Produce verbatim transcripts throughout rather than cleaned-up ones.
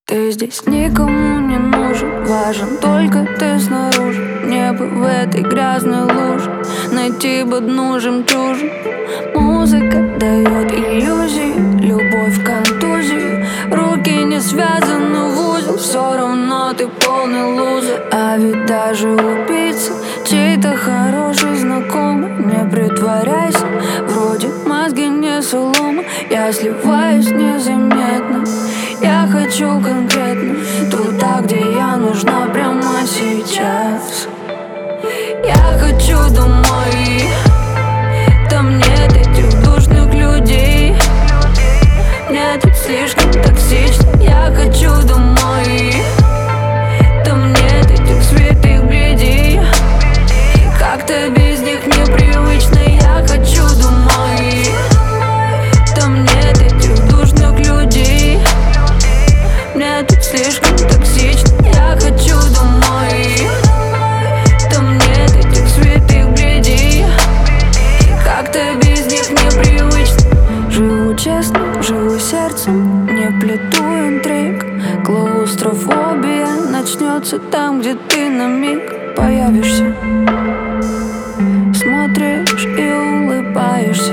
Ты здесь никому не нужен, важен только ты снаружи. Небо в этой грязной луже, найти бы дну жемчужин. Музыка дает иллюзии, любовь контузии. Руки не связаны в узел, все равно ты полный лузер. А ведь даже убийца чей-то хороший знакомый. Не притворяйся, вроде мозги не солома. Я сливаюсь незаметно, я хочу конкретно туда, где я нужна прямо сейчас. Я хочу домой, там нет этих душных людей. Мне тут слишком токсично. Я хочу домой, там нет этих святых бредей. Как-то без них непривычно. Я хочу домой, там нет этих душных людей. Мне тут слишком токсично. Я хочу домой, там нет этих святых бредей. Как-то без них непривычно. Живу честно, живу сердцем, не плету интриг. Клаустрофобия начнется там, где ты на миг появишься. Смотришь и улыбаешься.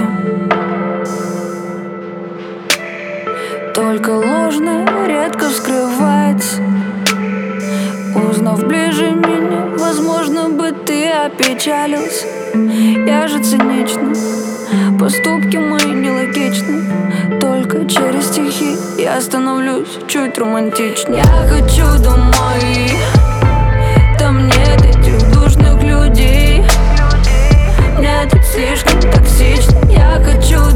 Только ложное редко скрывается. Узнав ближе меня, возможно бы ты опечалился. Я же цинична, поступки мои нелогичны. Только через стихи я становлюсь чуть романтичнее. Я хочу домой, там нет этих душных людей. Мне тут слишком токсично. Я хочу